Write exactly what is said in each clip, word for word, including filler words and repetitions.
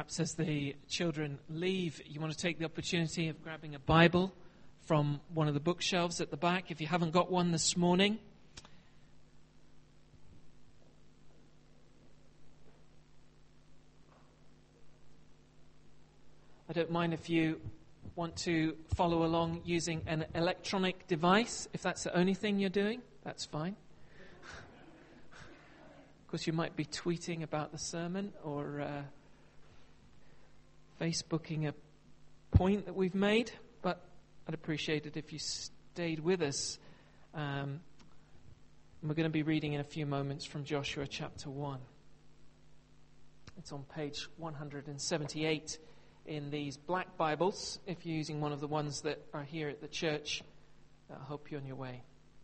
Perhaps as the children leave, you want to take the opportunity of grabbing a Bible from one of the bookshelves at the back if you haven't got one this morning. I don't mind if you want to follow along using an electronic device. If that's the only thing you're doing, that's fine. Of course, you might be tweeting about the sermon or uh, Facebooking a point that we've made, but I'd appreciate it if you stayed with us. Um, we're going to be reading in a few moments from Joshua chapter one. It's on page one hundred seventy-eight in these black Bibles. If you're using one of the ones that are here at the church, I hope you're on your way.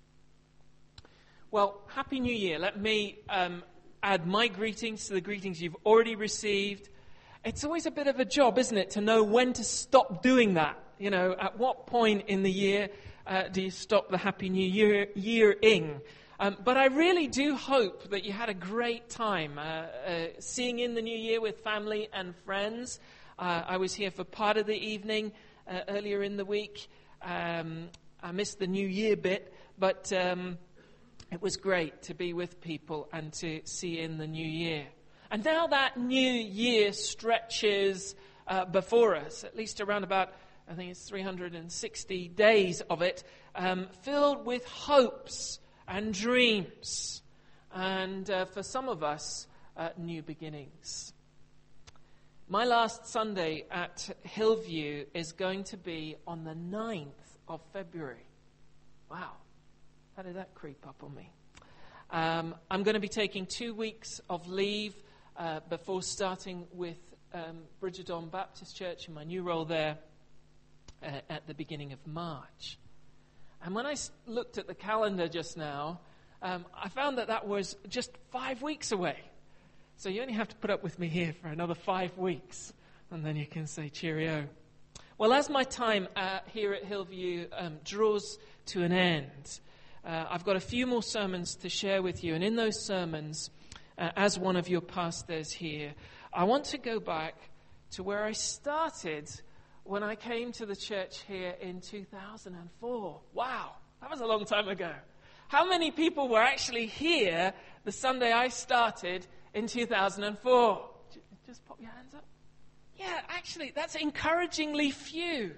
Well, Happy New Year. Let me um, add my greetings to the greetings you've already received. It's always a bit of a job, isn't it, to know when to stop doing that. You know, at what point in the year uh, do you stop the Happy New Year year-ing? Um, but I really do hope that you had a great time uh, uh, seeing in the new year with family and friends. Uh, I was here for part of the evening uh, earlier in the week. Um, I missed the New Year bit, but um, it was great to be with people and to see in the new year. And now that new year stretches uh, before us, at least around about, I think it's three hundred sixty days of it, um, filled with hopes and dreams. And uh, for some of us, uh, new beginnings. My last Sunday at Hillview is going to be on the ninth of February. Wow, how did that creep up on me? Um, I'm going to be taking two weeks of leave uh, before starting with um, Bridgerdon Baptist Church in my new role there uh, at the beginning of March. And when I s- looked at the calendar just now, um, I found that that was just five weeks away. So you only have to put up with me here for another five weeks, and then you can say cheerio. Well, as my time uh, here at Hillview um, draws to an end, uh, I've got a few more sermons to share with you. And in those sermons, uh, as one of your pastors here, I want to go back to where I started when I came to the church here in two thousand four. Wow, that was a long time ago. How many people were actually here the Sunday I started in two thousand four? Just pop your hands up. Yeah, actually, that's encouragingly few.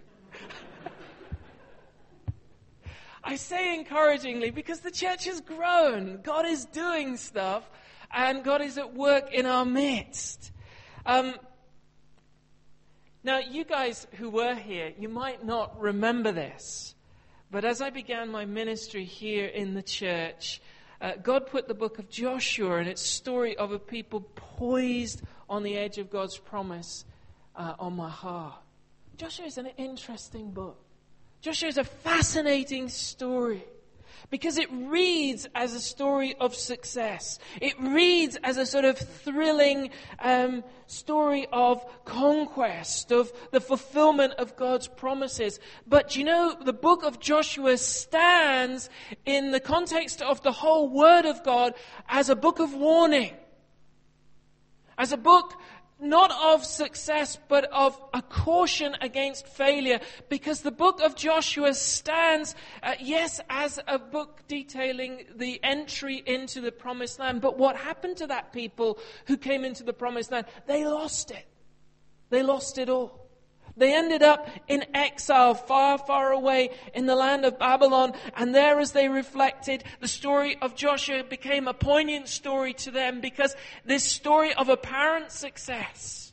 I say encouragingly because the church has grown. God is doing stuff, and God is at work in our midst. Um, now, you guys who were here, you might not remember this, but as I began my ministry here in the church, Uh, God put the book of Joshua and its story of a people poised on the edge of God's promise uh, on my heart. Joshua is an interesting book. Joshua is a fascinating story because it reads as a story of success. It reads as a sort of thrilling um, story of conquest, of the fulfillment of God's promises. But you know, the book of Joshua stands in the context of the whole Word of God as a book of warning. As a book not of success, but of a caution against failure, because the book of Joshua stands, uh, yes, as a book detailing the entry into the promised land, but what happened to that people who came into the promised land? They lost it. They lost it all. They ended up in exile far, far away in the land of Babylon. And there, as they reflected, the story of Joshua became a poignant story to them, because this story of apparent success,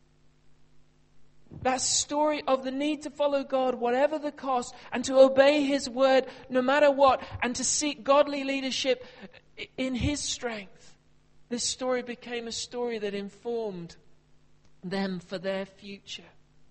that story of the need to follow God whatever the cost, and to obey His word no matter what, and to seek godly leadership in His strength, this story became a story that informed them for their future.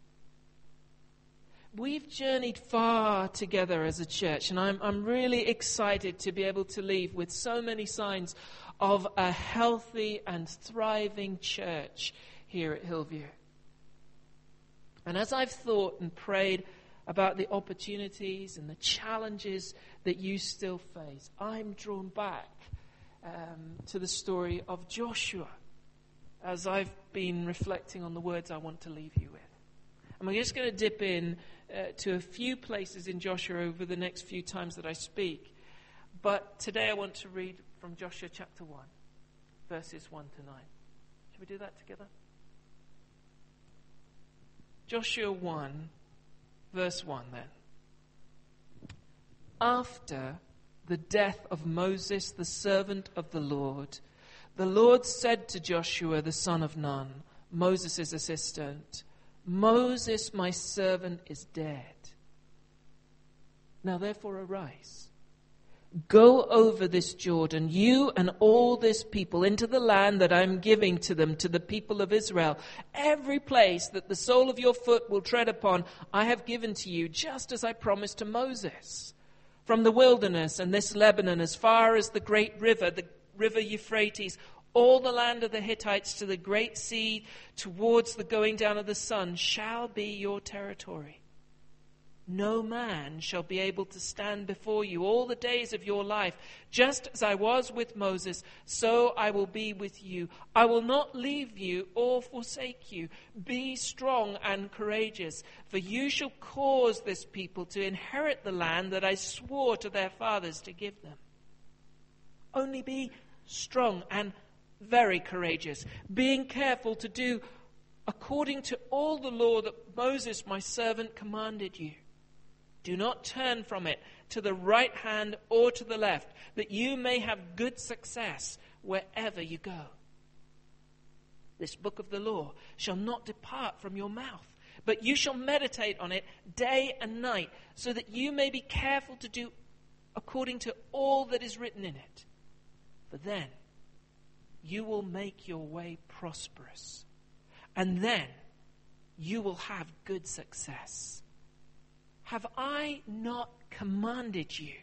We've journeyed far together as a church, and I'm, I'm really excited to be able to leave with so many signs of a healthy and thriving church here at Hillview. And as I've thought and prayed about the opportunities and the challenges that you still face, I'm drawn back um, to the story of Joshua. as I've been reflecting on the words I want to leave you with. And we're just going to dip in uh, to a few places in Joshua over the next few times that I speak. But today I want to read from Joshua chapter one, verses one to nine. Shall we do that together? Joshua one, verse one then. After the death of Moses, the servant of the Lord, the Lord said to Joshua, the son of Nun, Moses' assistant, Moses, my servant, is dead. Now therefore arise. Go over this Jordan, you and all this people, into the land that I'm giving to them, to the people of Israel. Every place that the sole of your foot will tread upon, I have given to you, just as I promised to Moses. From the wilderness and this Lebanon, as far as the great river, the river Euphrates, all the land of the Hittites to the great sea, towards the going down of the sun, shall be your territory. No man shall be able to stand before you all the days of your life. Just as I was with Moses, so I will be with you. I will not leave you or forsake you. Be strong and courageous, for you shall cause this people to inherit the land that I swore to their fathers to give them. Only be strong and very courageous, being careful to do according to all the law that Moses my servant commanded you. Do not turn from it to the right hand or to the left, that you may have good success wherever you go. This book of the law shall not depart from your mouth, but you shall meditate on it day and night, so that you may be careful to do according to all that is written in it. For then you will make your way prosperous, and then you will have good success. Have I not commanded you?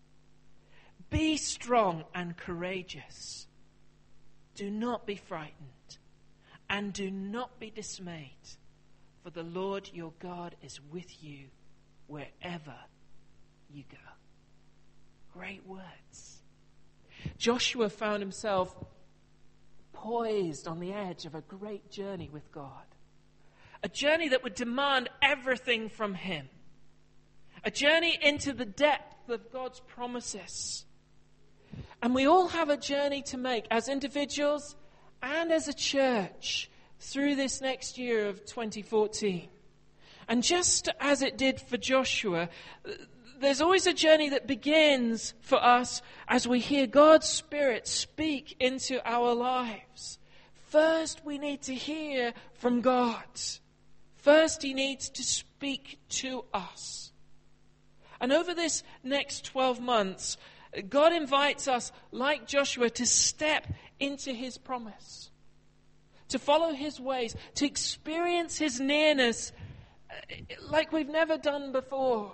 Be strong and courageous. Do not be frightened, and do not be dismayed, for the Lord your God is with you wherever you go. Great words. Joshua found himself poised on the edge of a great journey with God. A journey that would demand everything from him. A journey into the depth of God's promises. And we all have a journey to make as individuals and as a church through this next year of twenty fourteen. And just as it did for Joshua, there's always a journey that begins for us as we hear God's Spirit speak into our lives. First, we need to hear from God. First, He needs to speak to us. And over this next twelve months, God invites us, like Joshua, to step into His promise, to follow His ways, to experience His nearness like we've never done before.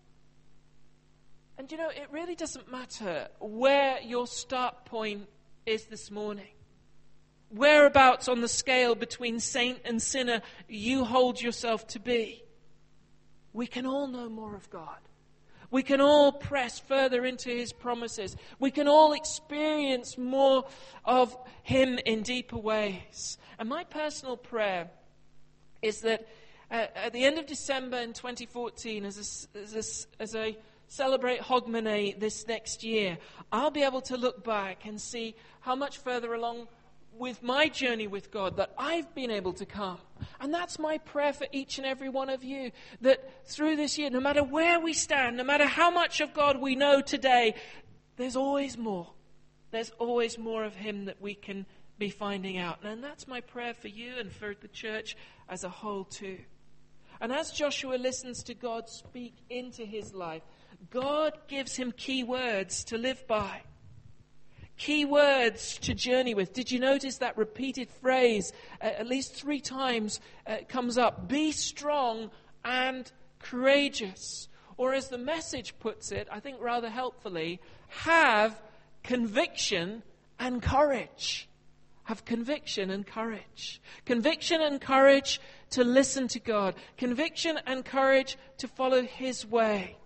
And you know, it really doesn't matter where your start point is this morning. Whereabouts on the scale between saint and sinner you hold yourself to be. We can all know more of God. We can all press further into His promises. We can all experience more of Him in deeper ways. And my personal prayer is that uh, at the end of December in twenty fourteen, as a, as a, as a celebrate Hogmanay this next year, I'll be able to look back and see how much further along with my journey with God that I've been able to come. And that's my prayer for each and every one of you, that through this year, no matter where we stand, no matter how much of God we know today, there's always more. There's always more of Him that we can be finding out. And that's my prayer for you and for the church as a whole too. And as Joshua listens to God speak into his life, God gives him key words to live by. Key words to journey with. Did you notice that repeated phrase uh, at least three times uh, comes up? Be strong and courageous. Or as the Message puts it, I think rather helpfully, have conviction and courage. Have conviction and courage. Conviction and courage to listen to God. Conviction and courage to follow His way.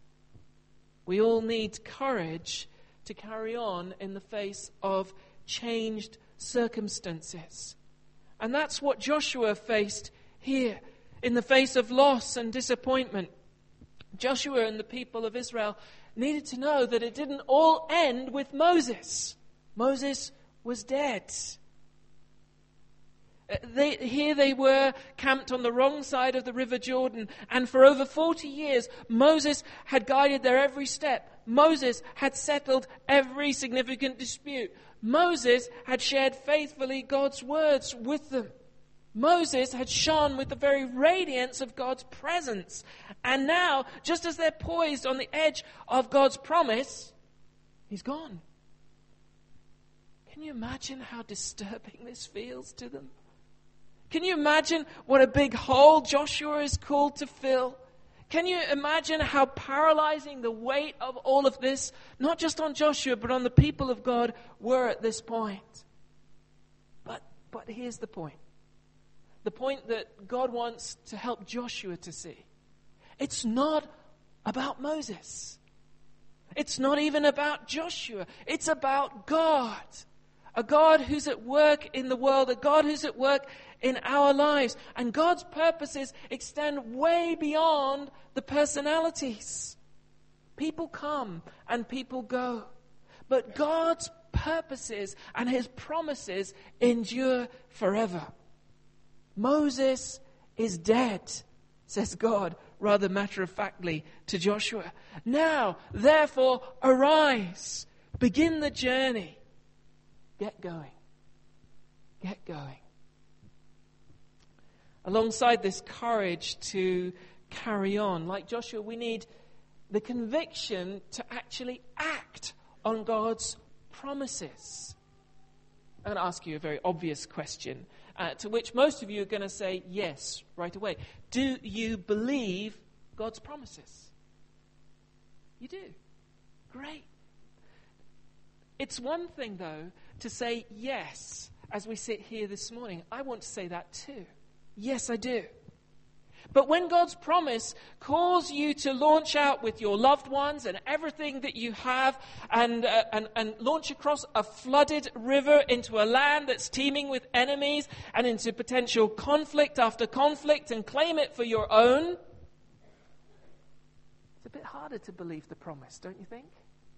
We all need courage to carry on in the face of changed circumstances. And that's what Joshua faced here in the face of loss and disappointment. Joshua and the people of Israel needed to know that it didn't all end with Moses. Moses was dead. They, here they were camped on the wrong side of the River Jordan, and for over forty years Moses had guided their every step. Moses had settled every significant dispute. Moses had shared faithfully God's words with them. Moses had shone with the very radiance of God's presence. And now, just as they're poised on the edge of God's promise, he's gone. Can you imagine how disturbing this feels to them? Can you imagine what a big hole Joshua is called to fill? Can you imagine how paralyzing the weight of all of this, not just on Joshua, but on the people of God, were at this point? But, but here's the point. The point that God wants to help Joshua to see. It's not about Moses. It's not even about Joshua. It's about God. A God who's at work in the world. A God who's at work in our lives. And God's purposes extend way beyond the personalities. People come and people go. But God's purposes and His promises endure forever. Moses is dead, says God, rather matter-of-factly to Joshua. Now, therefore, arise. Begin the journey. Get going. Get going. Alongside this courage to carry on, like Joshua, we need the conviction to actually act on God's promises. I'm going to ask you a very obvious question, uh, to which most of you are going to say yes right away. Do you believe God's promises? You do. Great. It's one thing, though, to say yes as we sit here this morning. I want to say that too. Yes, I do. But when God's promise calls you to launch out with your loved ones and everything that you have and, uh, and, and launch across a flooded river into a land that's teeming with enemies and into potential conflict after conflict and claim it for your own, it's a bit harder to believe the promise, don't you think?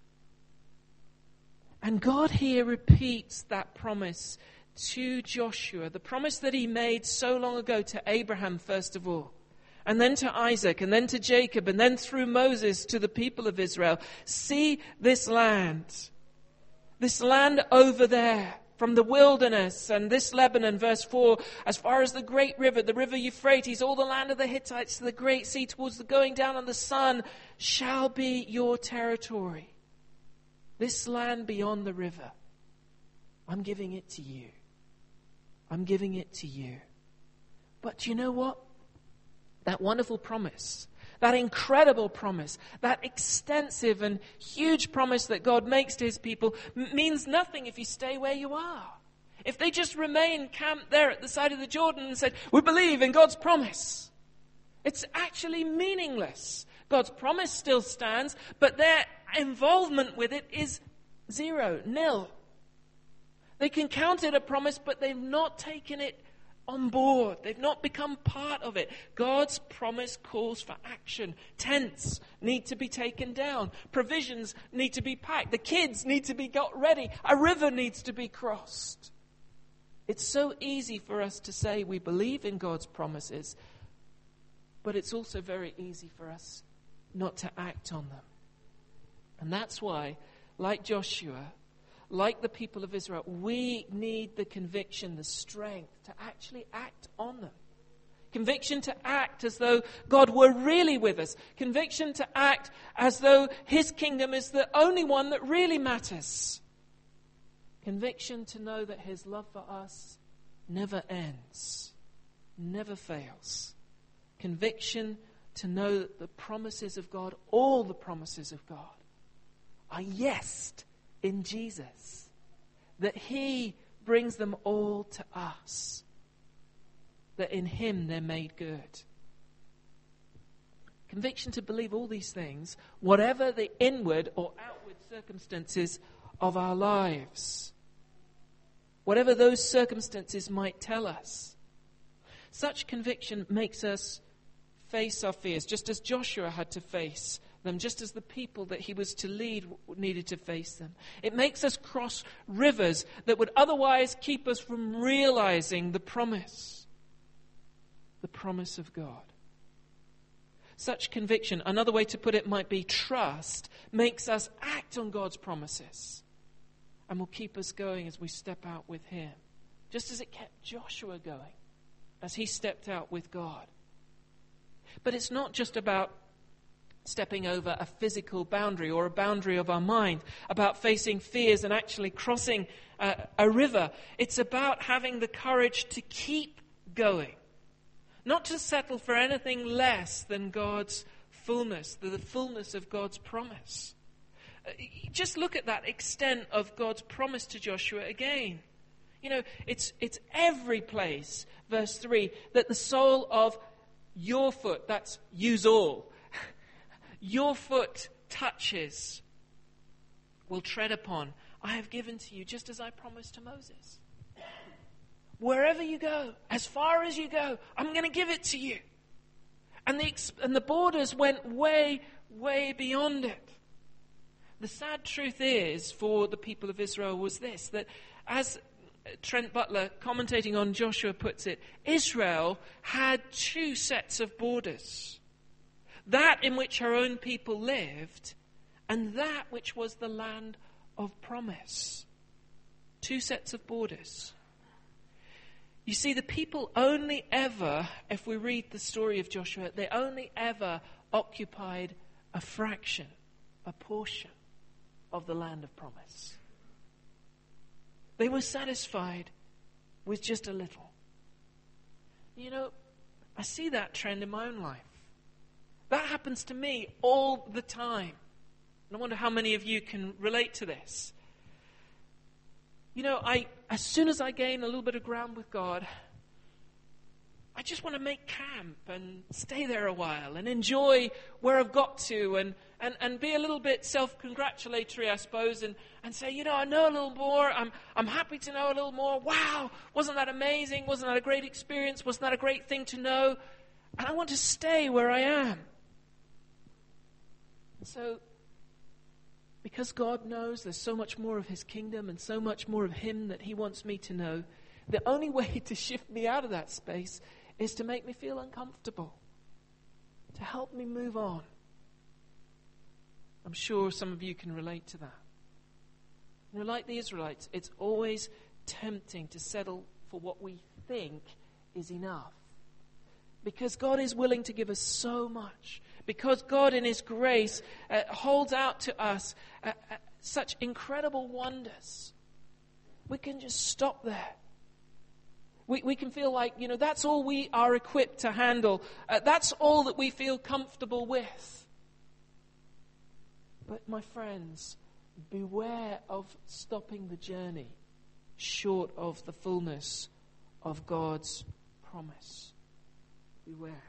And God here repeats that promise to Joshua, the promise that He made so long ago to Abraham, first of all, and then to Isaac, and then to Jacob, and then through Moses to the people of Israel. See this land, this land over there, from the wilderness and this Lebanon, verse four, as far as the great river, the river Euphrates, all the land of the Hittites to the great sea towards the going down of the sun, shall be your territory. This land beyond the river, I'm giving it to you. I'm giving it to you. But you know what? That wonderful promise, that incredible promise, that extensive and huge promise that God makes to His people m- means nothing if you stay where you are. If they just remain camped there at the side of the Jordan and said, we believe in God's promise, it's actually meaningless. God's promise still stands, but their involvement with it is zero, nil. They can count it a promise, but they've not taken it on board. They've not become part of it. God's promise calls for action. Tents need to be taken down. Provisions need to be packed. The kids need to be got ready. A river needs to be crossed. It's so easy for us to say we believe in God's promises, but it's also very easy for us not to act on them. And that's why, like Joshua, like the people of Israel, we need the conviction, the strength to actually act on them. Conviction to act as though God were really with us. Conviction to act as though His kingdom is the only one that really matters. Conviction to know that His love for us never ends, never fails. Conviction to know that the promises of God, all the promises of God, are yes in Jesus. That He brings them all to us. That in Him they're made good. Conviction to believe all these things, whatever the inward or outward circumstances of our lives. whatever those circumstances might tell us. Such conviction makes us face our fears, just as Joshua had to face them, just as the people that he was to lead needed to face them. It makes us cross rivers that would otherwise keep us from realizing the promise, the promise of God. Such conviction, another way to put it might be trust, makes us act on God's promises and will keep us going as we step out with him, just as it kept Joshua going as he stepped out with God. But it's not just about stepping over a physical boundary or a boundary of our mind, about facing fears and actually crossing a, a river. It's about having the courage to keep going, not to settle for anything less than God's fullness, the, the fullness of God's promise. Uh, just look at that extent of God's promise to Joshua again. You know, it's it's every place, verse three, that the sole of your foot, that's yous all, your foot touches, will tread upon. I have given to you, just as I promised to Moses. Wherever you go, as far as you go, I'm going to give it to you. And the, and the borders went way, way beyond it. The sad truth is, for the people of Israel, was this, that as Trent Butler, commentating on Joshua, puts it, Israel had two sets of borders. That in which her own people lived, and that which was the land of promise. Two sets of borders. You see, the people only ever, if we read the story of Joshua, they only ever occupied a fraction, a portion of the land of promise. They were satisfied with just a little. You know, I see that trend in my own life. That happens to me all the time. And I wonder how many of you can relate to this. You know, I as soon as I gain a little bit of ground with God, I just want to make camp and stay there a while and enjoy where I've got to and, and, and be a little bit self-congratulatory, I suppose, and, and say, you know, I know a little more. I'm I'm happy to know a little more. Wow, wasn't that amazing? Wasn't that a great experience? Wasn't that a great thing to know? And I want to stay where I am. So, because God knows there's so much more of his kingdom and so much more of him that he wants me to know, the only way to shift me out of that space is to make me feel uncomfortable, to help me move on. I'm sure some of you can relate to that. You know, like the Israelites, it's always tempting to settle for what we think is enough. Because God is willing to give us so much. Because God in his grace uh, holds out to us uh, uh, such incredible wonders. We can just stop there. We, we can feel like, you know, that's all we are equipped to handle. Uh, that's all that we feel comfortable with. But my friends, beware of stopping the journey short of the fullness of God's promise. Beware.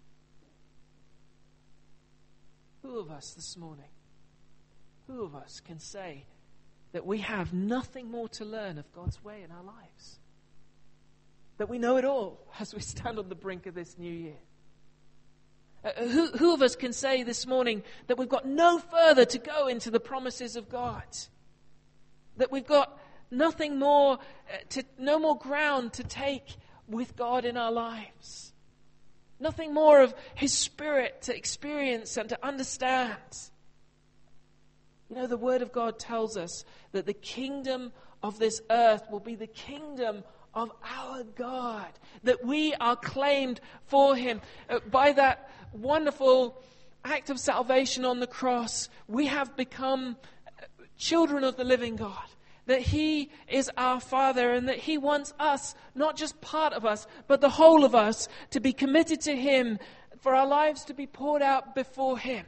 Who of us this morning, who of us can say that we have nothing more to learn of God's way in our lives? That we know it all as we stand on the brink of this new year? Uh, who, who of us can say this morning that we've got no further to go into the promises of God? That we've got nothing more, uh, to, no more ground to take with God in our lives? Nothing more of his Spirit to experience and to understand? You know, the Word of God tells us that the kingdom of this earth will be the kingdom of our God, that we are claimed for him. Uh, by that wonderful act of salvation on the cross, we have become children of the living God. That he is our Father and that he wants us, not just part of us, but the whole of us, to be committed to him, for our lives to be poured out before him.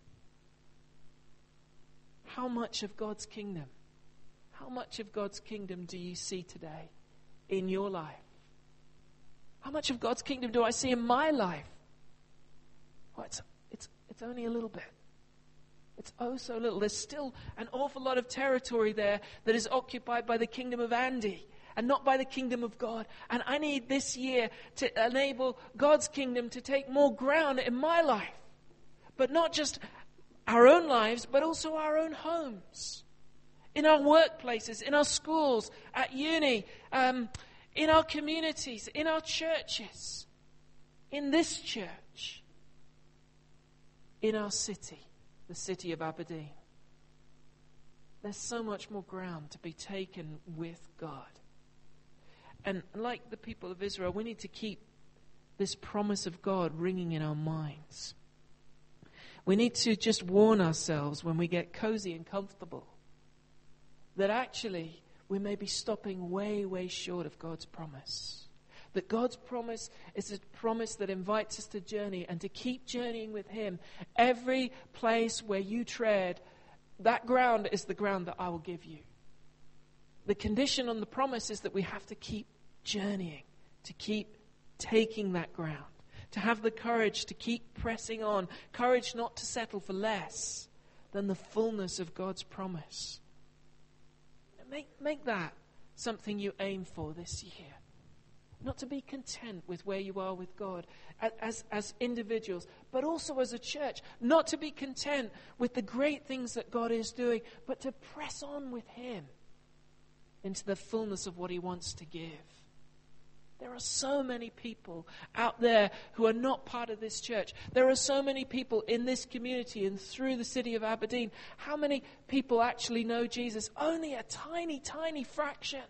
How much of God's kingdom, how much of God's kingdom do you see today in your life? How much of God's kingdom do I see in my life? Well, it's, it's, it's only a little bit. It's oh so little. There's still an awful lot of territory there that is occupied by the kingdom of Andy and not by the kingdom of God. And I need this year to enable God's kingdom to take more ground in my life. But not just our own lives, but also our own homes. In our workplaces, in our schools, at uni, um, in our communities, in our churches, in this church, in our city, the city of Aberdeen. There's so much more ground to be taken with God. And like the people of Israel, we need to keep this promise of God ringing in our minds. We need to just warn ourselves when we get cozy and comfortable that actually we may be stopping way, way short of God's promise. That God's promise is a promise that invites us to journey and to keep journeying with Him. Every place where you tread, that ground is the ground that I will give you. The condition on the promise is that we have to keep journeying, to keep taking that ground, to have the courage to keep pressing on, courage not to settle for less than the fullness of God's promise. Make, make that something you aim for this year. Not to be content with where you are with God as, as individuals, but also as a church. Not to be content with the great things that God is doing, but to press on with Him into the fullness of what He wants to give. There are so many people out there who are not part of this church. There are so many people in this community and through the city of Aberdeen. How many people actually know Jesus? Only a tiny, tiny fraction.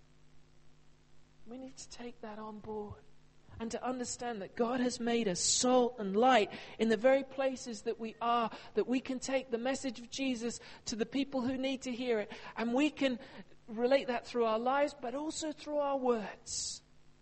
We need to take that on board and to understand that God has made us salt and light in the very places that we are, that we can take the message of Jesus to the people who need to hear it. And we can relate that through our lives, but also through our words.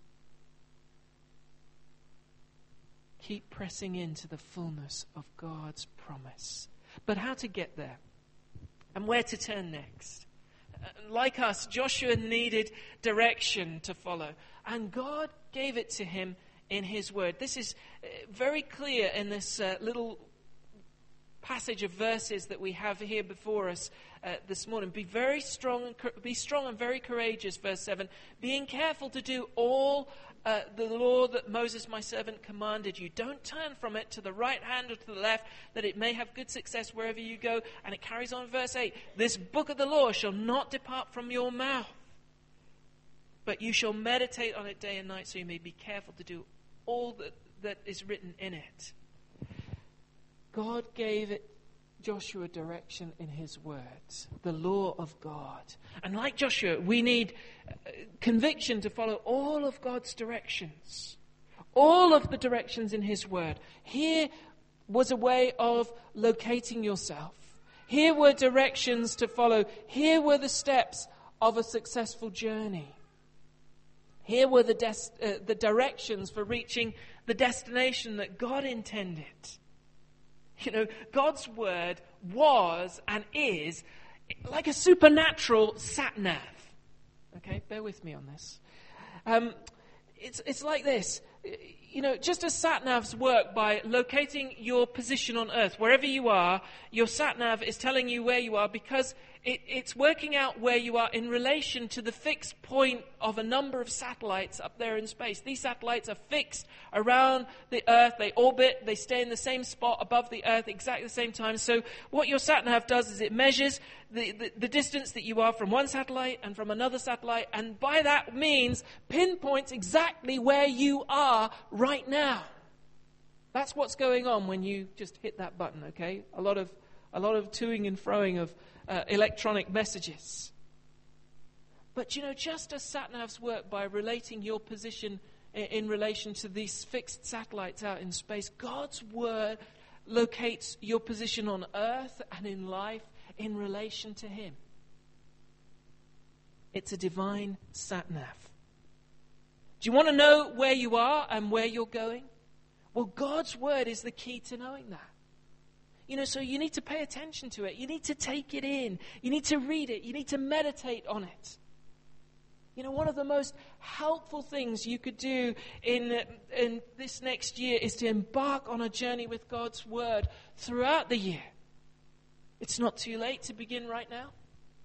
Keep pressing into the fullness of God's promise. But how to get there? And where to turn next? Like us, Joshua needed direction to follow. And God gave it to him in His word. This is very clear in this uh, little passage of verses that we have here before us uh, this morning. Be very strong, and, be strong and very courageous, verse seven. Being careful to do all uh, the law that Moses my servant commanded you. Don't turn from it to the right hand or to the left, that it may have good success wherever you go. And it carries on verse eight. This book of the law shall not depart from your mouth, but you shall meditate on it day and night, so you may be careful to do all that, that is written in it. God gave it, Joshua direction in His words, the law of God. And like Joshua, we need conviction to follow all of God's directions, all of the directions in His word. Here was a way of locating yourself. Here were directions to follow. Here were the steps of a successful journey. Here were the, des- uh, the directions for reaching the destination that God intended. You know, God's word was and is like a supernatural sat-nav. Okay, bear with me on this. Um, it's it's like this. You know, just as sat-navs work by locating your position on Earth, wherever you are, your sat-nav is telling you where you are because it, it's working out where you are in relation to the fixed point of a number of satellites up there in space. These satellites are fixed around the Earth. They orbit. They stay in the same spot above the Earth exactly the same time. So what your sat-nav does is it measures the, the, the distance that you are from one satellite and from another satellite, and by that means pinpoints exactly where you are right now. That's what's going on when you just hit that button, okay? A lot of a lot of toing and froing of uh, electronic messages. But you know, just as sat-navs work by relating your position in, in relation to these fixed satellites out in space, God's word locates your position on earth and in life in relation to Him. It's a divine sat-nav. Do you want to know where you are and where you're going? Well, God's word is the key to knowing that. You know, so you need to pay attention to it. You need to take it in. You need to read it. You need to meditate on it. You know, one of the most helpful things you could do in, in this next year is to embark on a journey with God's word throughout the year. It's not too late to begin right now.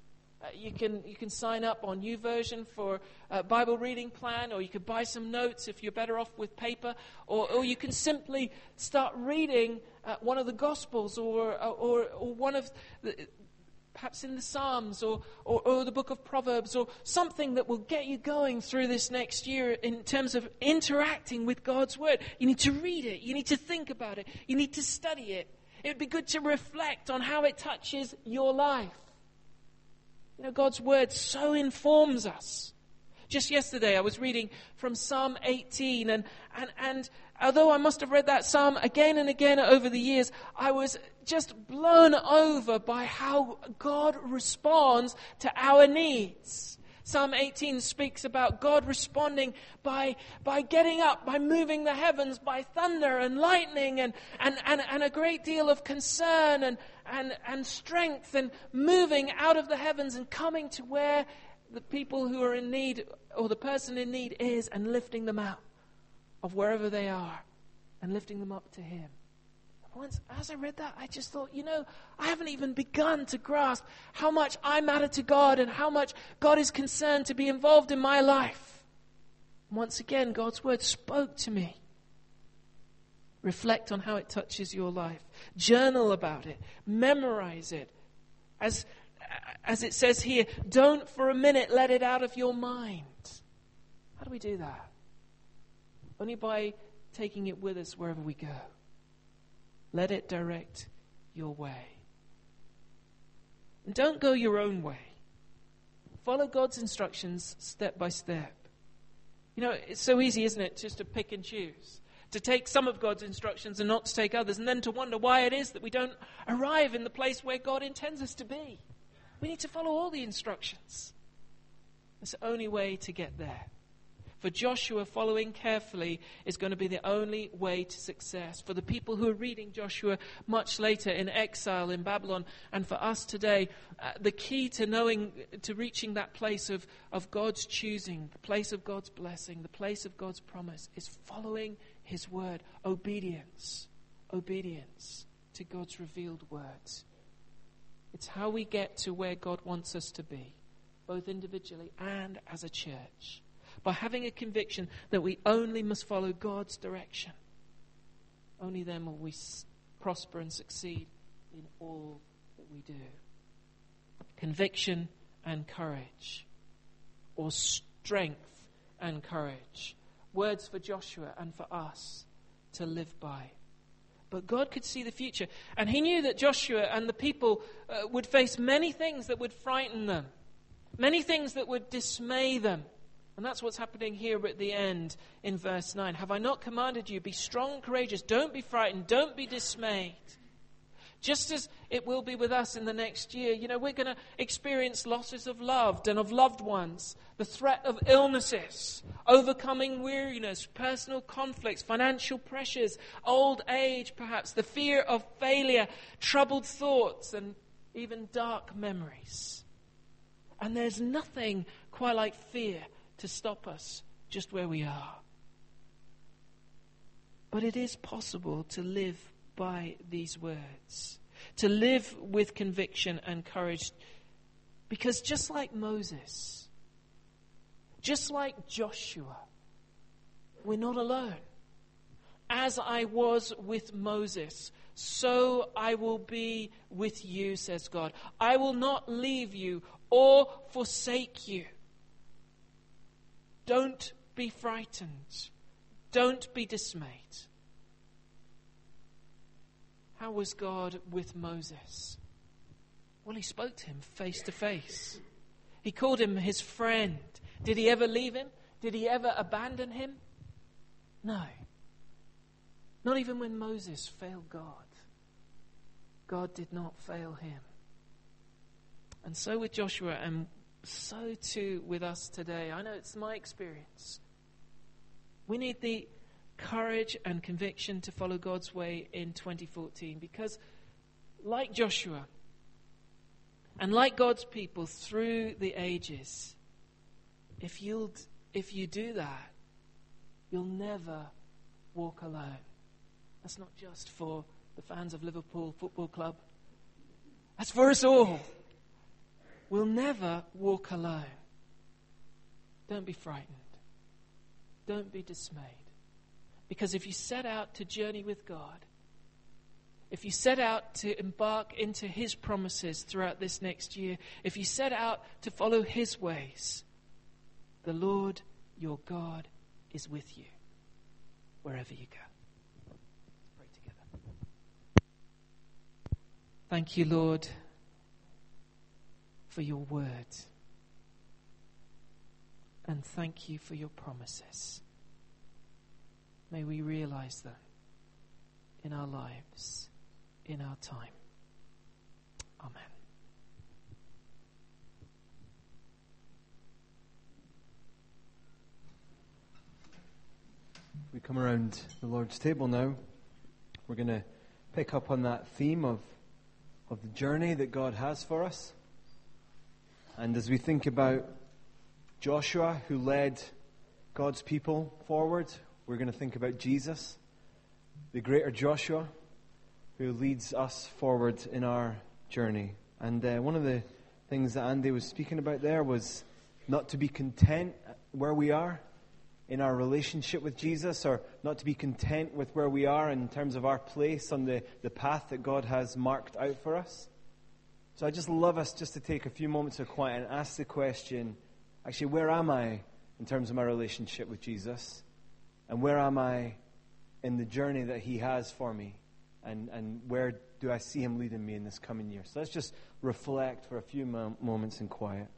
Uh, you can you can sign up on YouVersion for a Bible reading plan, or you could buy some notes if you're better off with paper, or, or you can simply start reading uh, one of the Gospels, or or, or one of the, perhaps in the Psalms, or, or or the book of Proverbs, or something that will get you going through this next year in terms of interacting with God's Word. You need to read it. You need to think about it. You need to study it. It would be good to reflect on how it touches your life. You know, God's Word so informs us. Just yesterday I was reading from Psalm eighteen, and, and, and although I must have read that psalm again and again over the years, I was just blown over by how God responds to our needs. Psalm eighteen speaks about God responding by by getting up, by moving the heavens, by thunder and lightning and, and, and, and a great deal of concern and, and, and strength, and moving out of the heavens and coming to where the people who are in need, or the person in need is, and lifting them out of wherever they are and lifting them up to Him. Once, as I read that, I just thought, you know, I haven't even begun to grasp how much I matter to God and how much God is concerned to be involved in my life. Once again, God's Word spoke to me. Reflect on how it touches your life. Journal about it. Memorize it. As, as it says here, don't for a minute let it out of your mind. How do we do that? Only by taking it with us wherever we go. Let it direct your way. And don't go your own way. Follow God's instructions step by step. You know, it's so easy, isn't it, just to pick and choose. To take some of God's instructions and not to take others, and then to wonder why it is that we don't arrive in the place where God intends us to be. We need to follow all the instructions. It's the only way to get there. For Joshua, following carefully is going to be the only way to success. For the people who are reading Joshua much later in exile in Babylon, and for us today, uh, the key to knowing, to reaching that place of, of God's choosing, the place of God's blessing, the place of God's promise, is following His word. Obedience. Obedience to God's revealed words. It's how we get to where God wants us to be, both individually and as a church. By having a conviction that we only must follow God's direction. Only then will we s- prosper and succeed in all that we do. Conviction and courage. Or strength and courage. Words for Joshua and for us to live by. But God could see the future. And He knew that Joshua and the people uh, would face many things that would frighten them. Many things that would dismay them. And that's what's happening here at the end in verse nine. Have I not commanded you, be strong and courageous, don't be frightened, don't be dismayed. Just as it will be with us in the next year, you know, we're going to experience losses of loved and of loved ones, the threat of illnesses, overcoming weariness, personal conflicts, financial pressures, old age perhaps, the fear of failure, troubled thoughts, and even dark memories. And there's nothing quite like fear to stop us just where we are. But it is possible to live by these words, to live with conviction and courage, because just like Moses, just like Joshua, we're not alone. As I was with Moses, so I will be with you, says God. I will not leave you or forsake you. Don't be frightened. Don't be dismayed. How was God with Moses? Well, He spoke to him face to face. He called him His friend. Did He ever leave him? Did He ever abandon him? No. Not even when Moses failed God. God did not fail him. And so with Joshua, and so too with us today. I know it's my experience. We need the courage and conviction to follow God's way in twenty fourteen, because like Joshua and like God's people through the ages, if you'll if you do that, you'll never walk alone. That's not just for the fans of Liverpool Football Club. That's for us all. will never walk alone. Don't be frightened. Don't be dismayed. Because if you set out to journey with God, if you set out to embark into His promises throughout this next year, if you set out to follow His ways, the Lord your God is with you wherever you go. Let's pray together. Thank you, Lord, for your word. And thank you for your promises. May we realize them in our lives, in our time. Amen. We come around the Lord's table now. We're going to pick up on that theme of, of the journey that God has for us. And as we think about Joshua, who led God's people forward, we're going to think about Jesus, the greater Joshua, who leads us forward in our journey. And uh, one of the things that Andy was speaking about there was not to be content where we are in our relationship with Jesus, or not to be content with where we are in terms of our place on the, the path that God has marked out for us. So I just love us just to take a few moments of quiet and ask the question, actually, where am I in terms of my relationship with Jesus? And where am I in the journey that He has for me? And, and where do I see Him leading me in this coming year? So let's just reflect for a few mo- moments in quiet.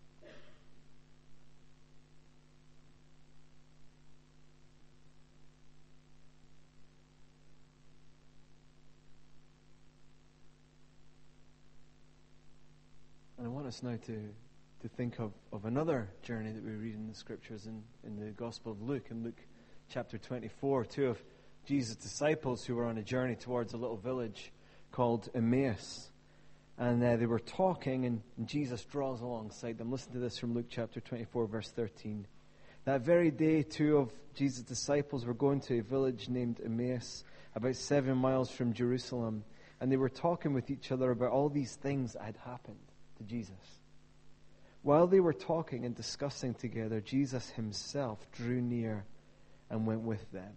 And I want us now to, to think of, of another journey that we read in the Scriptures in, in the Gospel of Luke, in Luke chapter twenty-four, two of Jesus' disciples who were on a journey towards a little village called Emmaus. And uh, they were talking, and, and Jesus draws alongside them. Listen to this from Luke chapter twenty-four, verse thirteen. That very day, two of Jesus' disciples were going to a village named Emmaus, about seven miles from Jerusalem. And they were talking with each other about all these things that had happened to Jesus. While they were talking and discussing together, Jesus Himself drew near and went with them.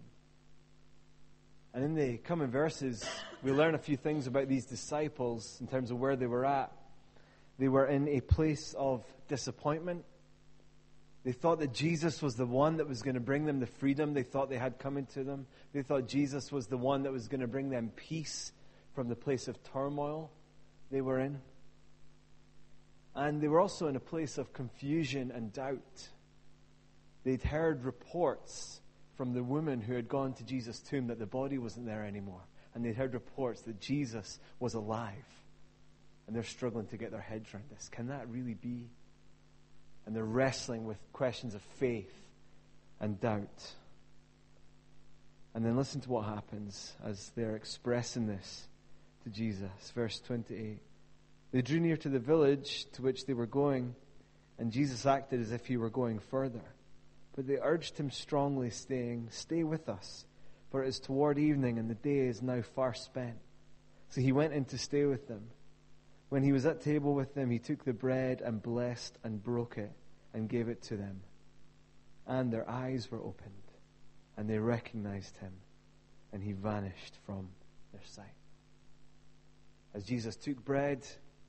And in the coming verses, we learn a few things about these disciples in terms of where they were at. They were in a place of disappointment. They thought that Jesus was the one that was going to bring them the freedom they thought they had coming to them. They thought Jesus was the one that was going to bring them peace from the place of turmoil they were in. And they were also in a place of confusion and doubt. They'd heard reports from the woman who had gone to Jesus' tomb that the body wasn't there anymore. And they'd heard reports that Jesus was alive. And they're struggling to get their heads around this. Can that really be? And they're wrestling with questions of faith and doubt. And then listen to what happens as they're expressing this to Jesus. Verse twenty-eight. They drew near to the village to which they were going, and Jesus acted as if He were going further. But they urged Him strongly, saying, "Stay with us, for it is toward evening, and the day is now far spent." So He went in to stay with them. When He was at table with them, He took the bread and blessed and broke it and gave it to them. And their eyes were opened, and they recognized Him, and He vanished from their sight. As Jesus took bread,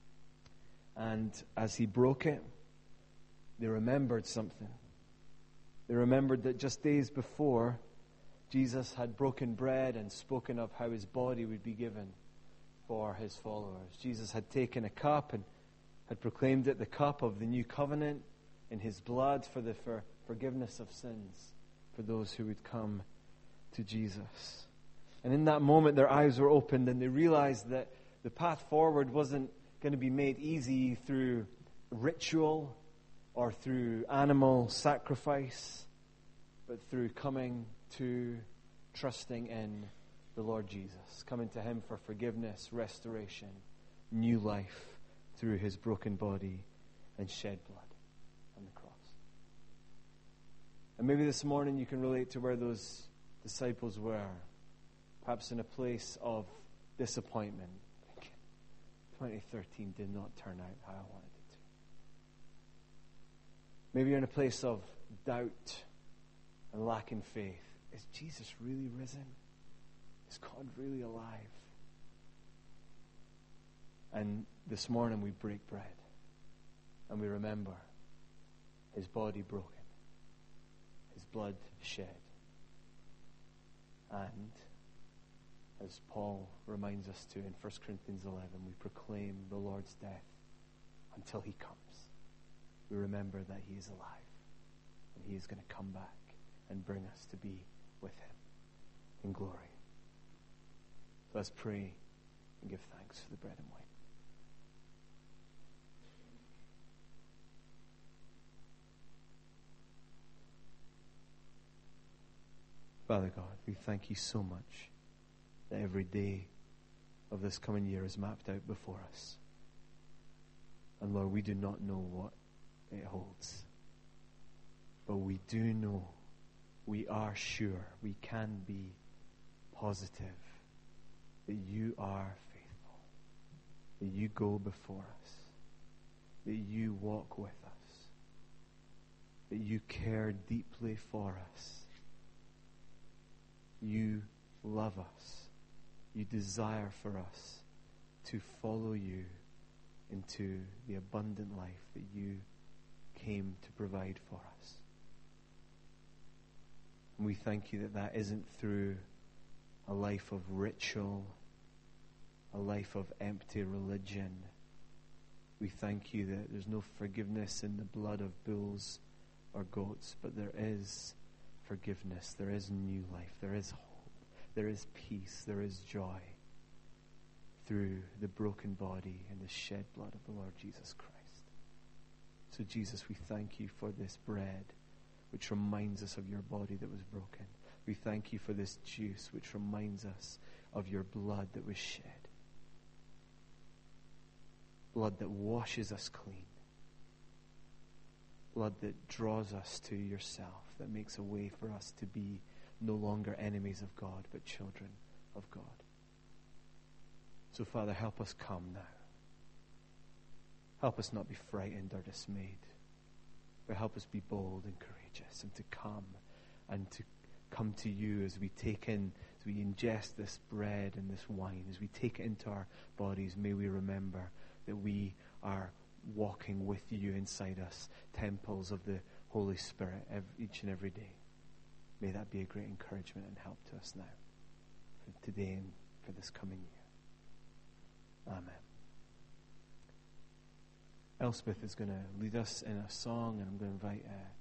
and as He broke it, they remembered something. They remembered that just days before, Jesus had broken bread and spoken of how His body would be given for His followers. Jesus had taken a cup and had proclaimed it the cup of the new covenant in His blood for the for forgiveness of sins for those who would come to Jesus. And in that moment, their eyes were opened and they realized that the path forward wasn't going to be made easy through ritual or through animal sacrifice, but through coming to, trusting in the Lord Jesus, coming to Him for forgiveness, restoration, new life through His broken body and shed blood on the cross. And maybe this morning you can relate to where those disciples were, perhaps in a place of disappointment. twenty thirteen did not turn out how I wanted it to. Maybe you're in a place of doubt and lacking faith. Is Jesus really risen? Is God really alive? And this morning we break bread and we remember his body broken, his blood shed. And as Paul reminds us to in First Corinthians eleven, we proclaim the Lord's death until he comes. We remember that he is alive and he is going to come back and bring us to be with him in glory. So let's pray and give thanks for the bread and wine. Father God, we thank you so much that every day of this coming year is mapped out before us. And Lord, we do not know what it holds. But we do know, we are sure, we can be positive that you are faithful, that you go before us, that you walk with us, that you care deeply for us. You love us. You desire for us to follow you into the abundant life that you came to provide for us. And we thank you that that isn't through a life of ritual, a life of empty religion. We thank you that there's no forgiveness in the blood of bulls or goats, but there is forgiveness, there is new life, there is hope, there is peace, there is joy through the broken body and the shed blood of the Lord Jesus Christ. So Jesus, we thank you for this bread which reminds us of your body that was broken. We thank you for this juice which reminds us of your blood that was shed. Blood that washes us clean. Blood that draws us to yourself, that makes a way for us to be no longer enemies of God, but children of God. So, Father, help us come now. Help us not be frightened or dismayed, but help us be bold and courageous and to come and to come to you as we take in, as we ingest this bread and this wine, as we take it into our bodies. May we remember that we are walking with you inside us, temples of the Holy Spirit every, each and every day. May that be a great encouragement and help to us now, for today and for this coming year. Amen. Elspeth is going to lead us in a song, and I'm going to invite uh,